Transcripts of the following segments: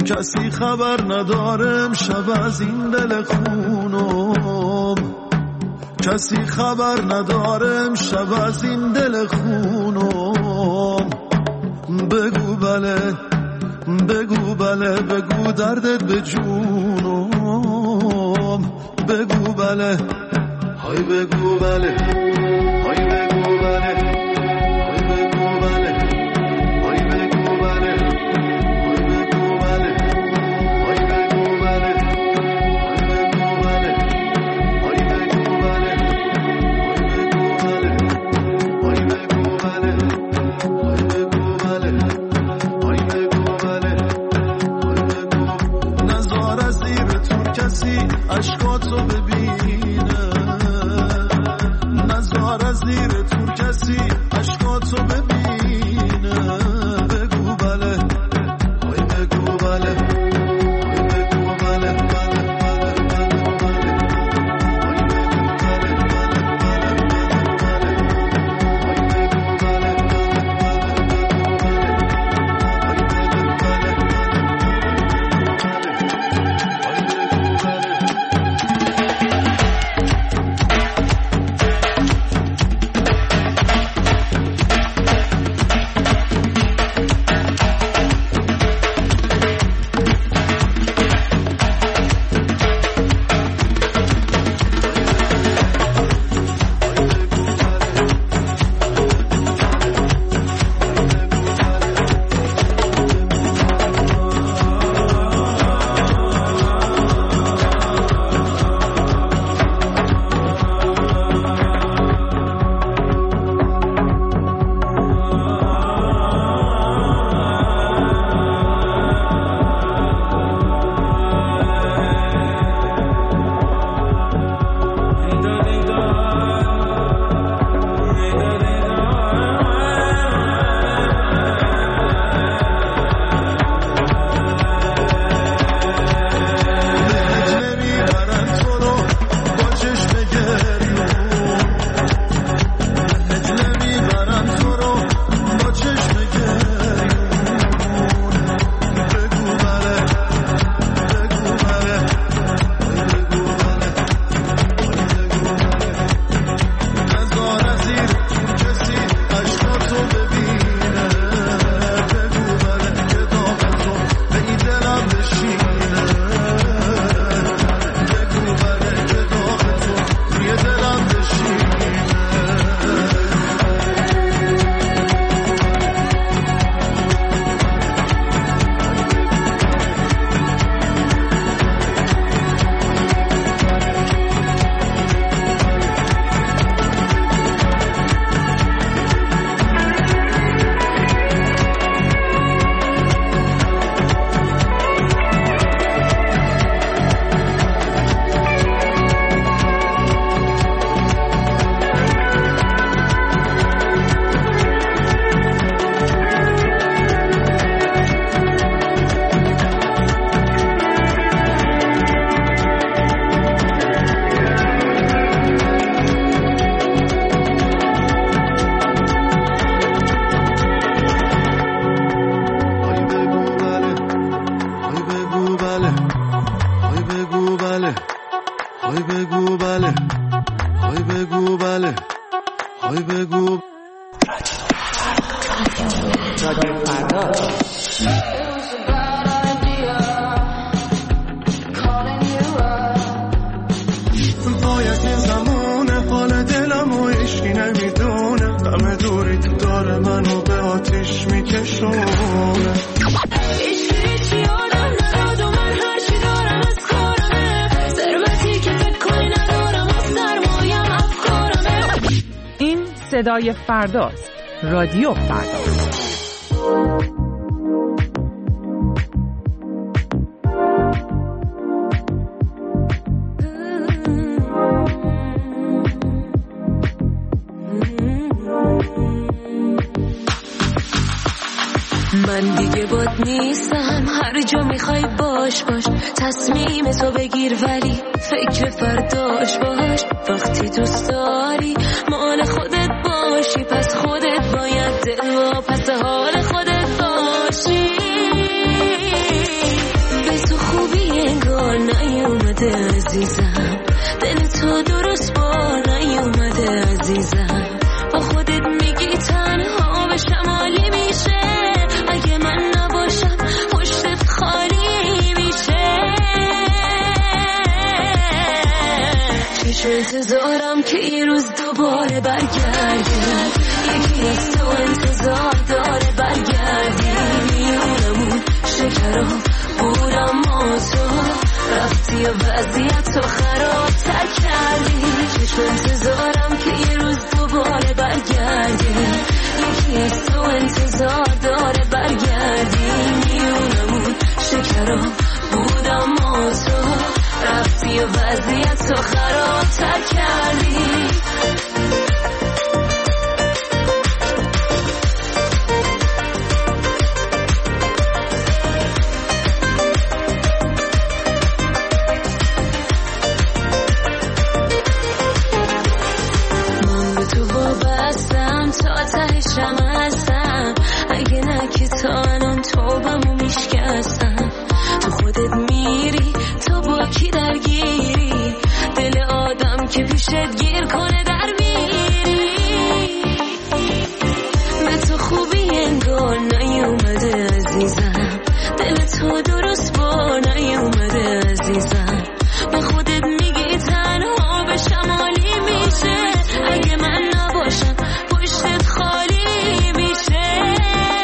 کسی خبر ندارم شب از این دل خونم، کسی خبر ندارم شب از این دل خونم. بگو بله بگو بله بگو دردت به جونم، بگو بله های بگو بله های بگو بله های بگو بله های بگو بله های بگو بله های بگو بله های بگو بله های بگو بله های بگو بله های بگو بله های بگو نزار از زیر تور کسی اشکاتو ببینه، نزار از زیر تور کسی اشکاتو ببینه. بگو بله های بگو بله های بگو بله بله بله بله بله های بگو بله بله صدای فرداست. رادیو فردا. من دیگه باد نیستم، هر جا میخوای باش تصمیم تو بگیر ولی فکر فرداش باش. وقتی دوست داری مال خودت باشی، پس خودت باید دل و پس حال خودت باشی. عزیزم دل تو درست بار نیومده عزیزم با خودت میگی تنها به شمالی میشه اگه من نباشم پشتت خالی میشه چشم انتظارم که این روز دوباره برگردی یکی از تو انتظار داره برگردی میونمون شکرها بود اما تو رفتی و وضعیت تو خرابتر کردی چشم انتظارم که یه روز دوباره برگردی یکی از تو انتظار داره برگردی میونمون شکرها بود اما تو رفتی و وضعیت تو خرابتر کردی تا تهشم هستم اگه نه که تا الان توبمو میشکستم تو خودت میری تو با کی درگیری دل آدم که پیشت گیر کنه در میری به تو خوبی انگار نیومده عزیزم دل تو درست بار نیومده عزیزم به خودت میگی تنها به شمالی میشه اگه من نباشم خالی میشه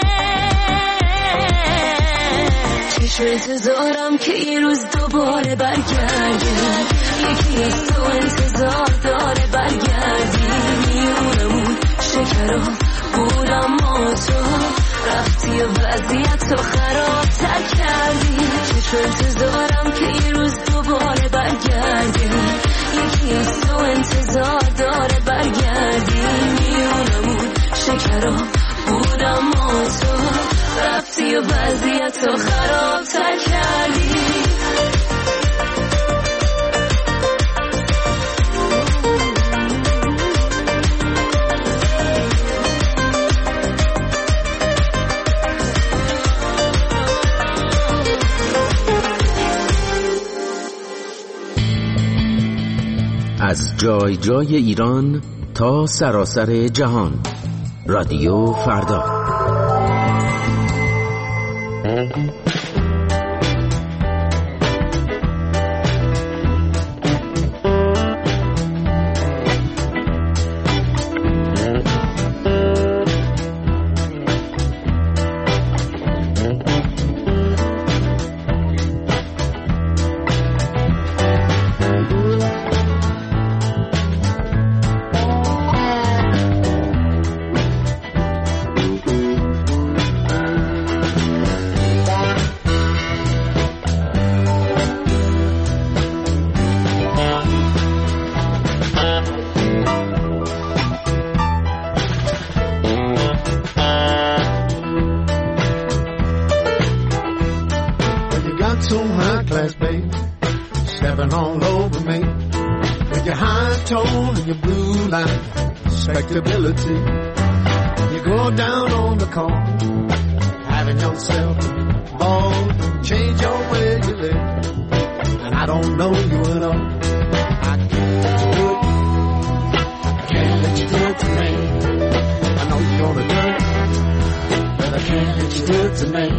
چشم انتظارم که این روز دوباره برگردی یکی از تو انتظار داره برگردی میونمون شکرها بود اما تو رفتی و وضعیت تو خرابتر کردی چشم انتظارم که این روز دوباره برگردی یکی از تو انتظار داره برگردی میونمون شکرها بود اما تو رفتی و وضعیت تو خرابتر کردی از جای جای ایران تا سراسر جهان رادیو فردا. Respectability. You go down on the corner, having yourself a ball, change your way you live. And I don't know you at all. I can't let you do it to me. I know you're gonna do it, but I can't let you do it to me.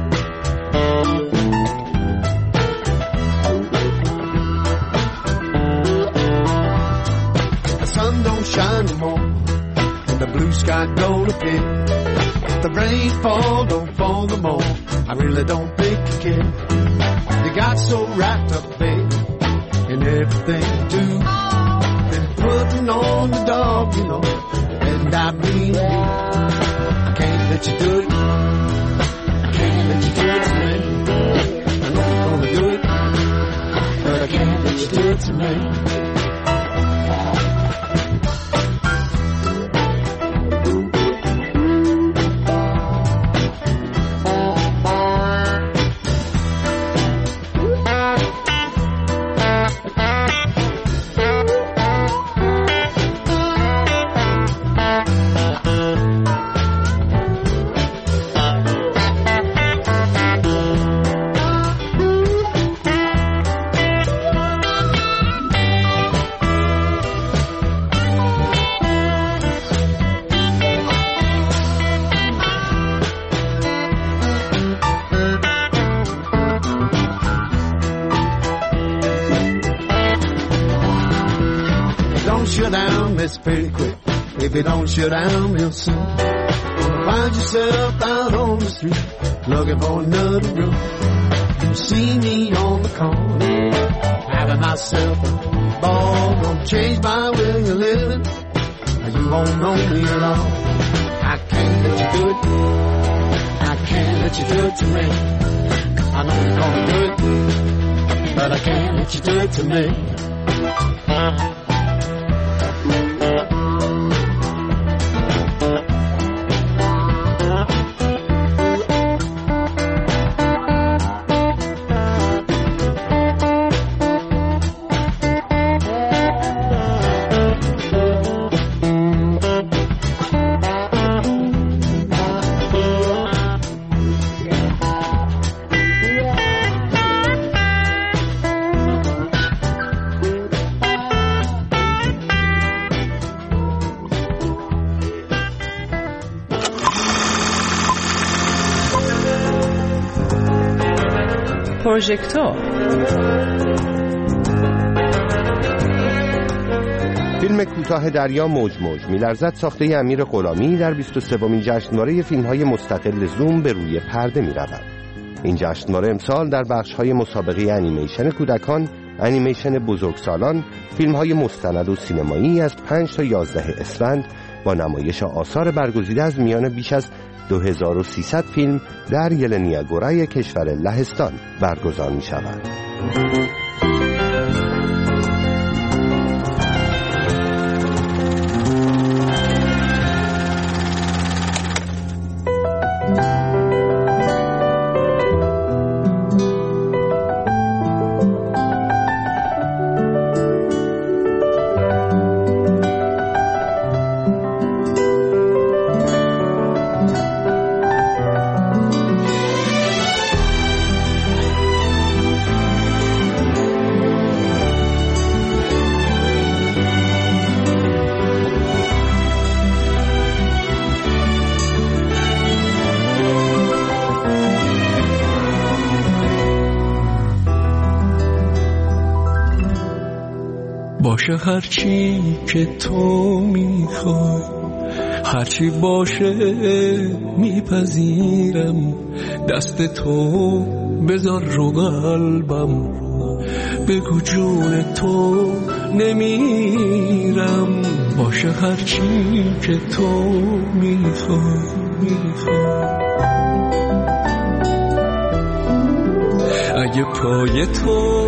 The sun don't shine no more. The blue sky don't appear. If the rainfall don't fall no more, I really don't think you care. You got so wrapped up, baby, in everything you do. Been putting on the dog, you know, and I mean you. I can't let you do it. I can't let you do it to me. I know you're gonna do it, but I can't let you do it to me. shut down, it's pretty quick. If it don't shut down real soon, gonna find yourself out on the street looking for another room. You see me on the corner having myself a ball. Gonna change my way of living. You won't know me at all. I can't let you do it. I can't let you do it to me. I know you're gonna do it, but I can't let you do it to me. پروژکتور. فیلم کوتاه دریا موج موج میلرزد ساخته امیر غلامی در 23مین جشنواره فیلم‌های مستقل زوم به روی پرده می‌رود. این جشنواره امسال در بخش‌های مسابقه انیمیشن کودکان، انیمیشن بزرگسالان، فیلم‌های مستند و سینمایی از 5 تا 11 اسفند با نمایش آثار برگزیده از میان بیش از 2300 فیلم در یلنیاگورای کشور لهستان برگزار می شود. باشه هرچی که تو میخوای، هرچی باشه میپذیرم، دست تو بذار رو قلبم، بگو جون تو نمیرم. باشه هرچی که تو میخوای. اگه پای تو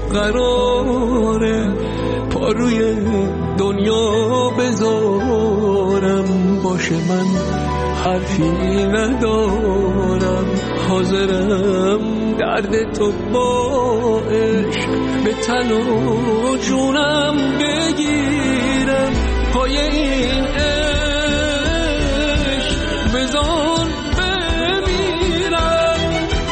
قراره پا روی دنیا بذارم، باشه من حرفی ندارم، حاضرم درد تو با عشق به تن و جونم بگیرم. پای این عشق بذار بمیرم،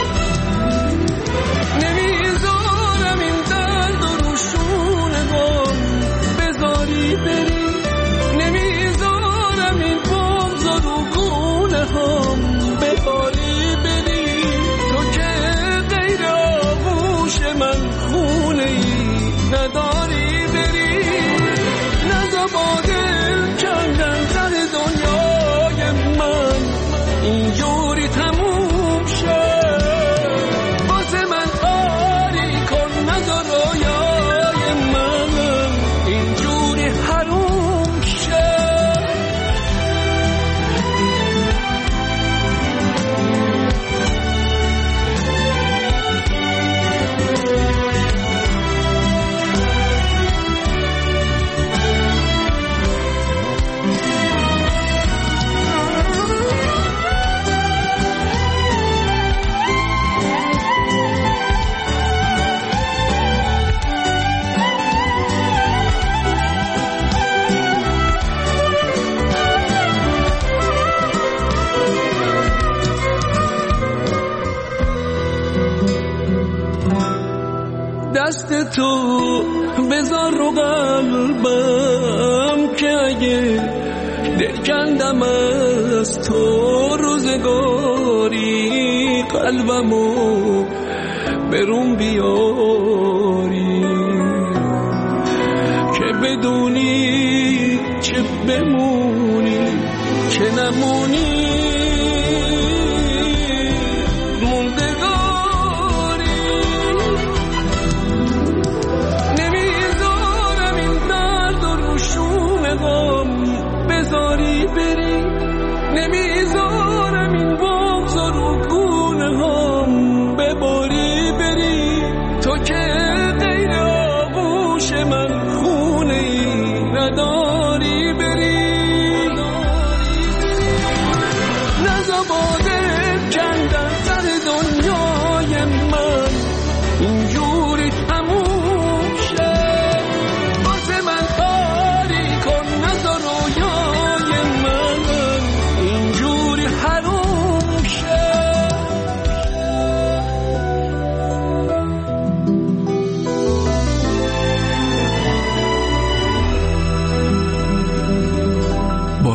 نمیذارم این درد و روشونه بام بذاری بری، نمیذارم این بغض و رو گونه هم بباری بری. تو که غیر آغوش من خونه ای نداری بری، نزا با دل کندن سر دنیای من اینجوری تموم شد. واسه من آری کن، نزا رویای من اینجوری حروم شد. دست تو بذار رو قلبم که اگه دل کندم از تو روزگاری، قلبمو برون بیاری که بدونی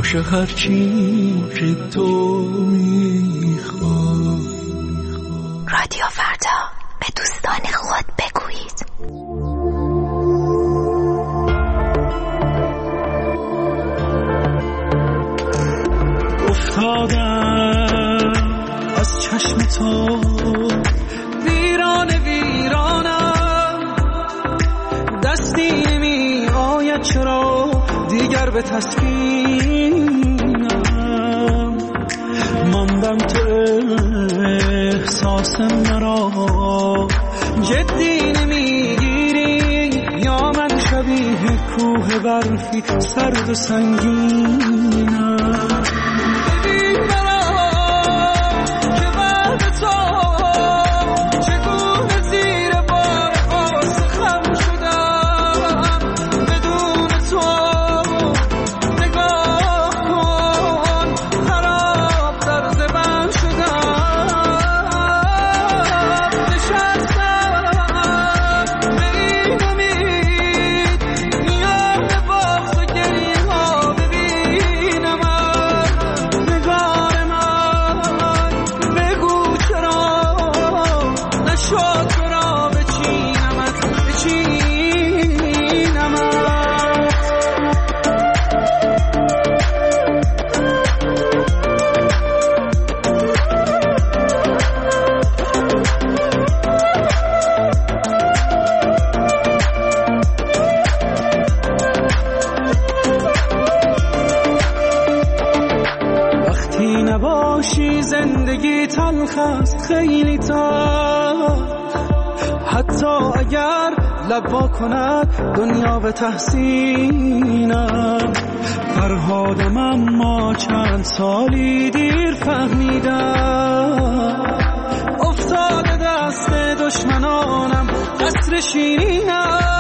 باشه هر چی که تو میخوای. رادیو فردا، به دوستان خود بگویید. افتادم از چشم تو ویرانم، دستی نمی آید چرا دیگر به تسکینم. ماندم تو احساس مرا جدی نمیگیری، یا من شبیه کوه برفی سرد و سنگینم. زندگی تلخ است خیلی تلخ، حتی اگر لب وا کند دنیا به تحسینم. فرهادم اما چند سالی دیر فهمیدم، افتاده دست دشمنانم قصر شیرینم.